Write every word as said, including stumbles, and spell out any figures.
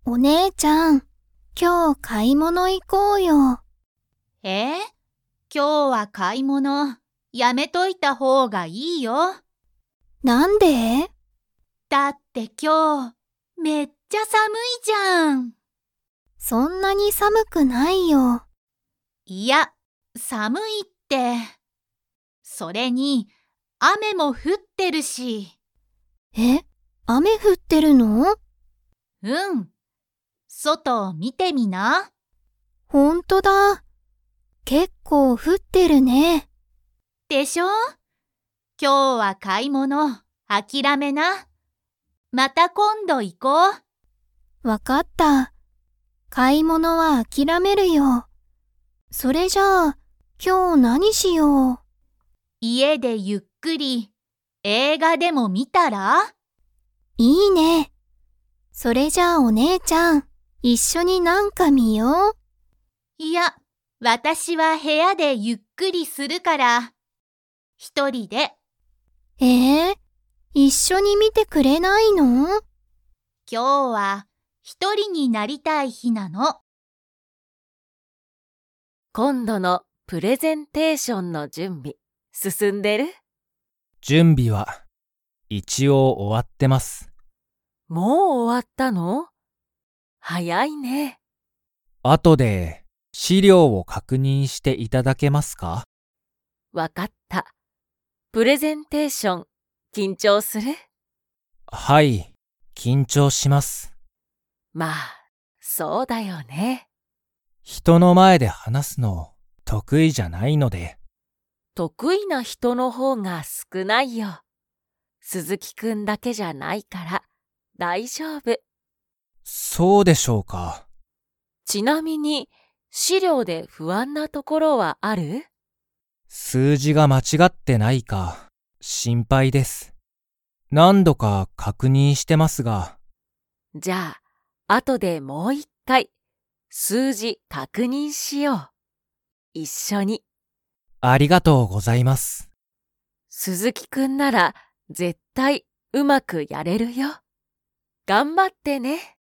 お姉ちゃん、今日買い物行こうよ。 え？今日は買い物、やめといた方がいいよ。 なんで？ だって今日、めっちゃ寒いじゃん。 そんなに寒くないよ。 いや、寒いって。それに、雨も降ってるし。 え、雨降ってるの？ うん。外見てみな。 ほんとだ。結構降ってるね。 でしょ？今日は買い物、諦めな。また今度行こう。 わかった。買い物は諦めるよ。それじゃあ、今日何しよう。 家でゆっくり映画でも見たら？ いいね。それじゃあお姉ちゃん、一緒になんか見よう。 いや、私は部屋でゆっくりするから。一人で。 えー、一緒に見てくれないの？ 今日は一人になりたい日なの。 今度のプレゼンテーションの準備、進んでる？ 準備は一応終わってます。 もう終わったの？早いね。 後で資料を確認していただけますか？ わかった。プレゼンテーション、緊張する？ はい、緊張します。 まあ、そうだよね。 人の前で話すの得意じゃないので。 得意な人の方が少ないよ。鈴木くんだけじゃないから大丈夫。 そうでしょうか。 ちなみに資料で不安なところはある？ 数字が間違ってないか心配です。何度か確認してますが。 じゃあ、後でもう一回数字確認しよう。一緒に。 ありがとうございます。 鈴木くんなら絶対うまくやれるよ。頑張ってね。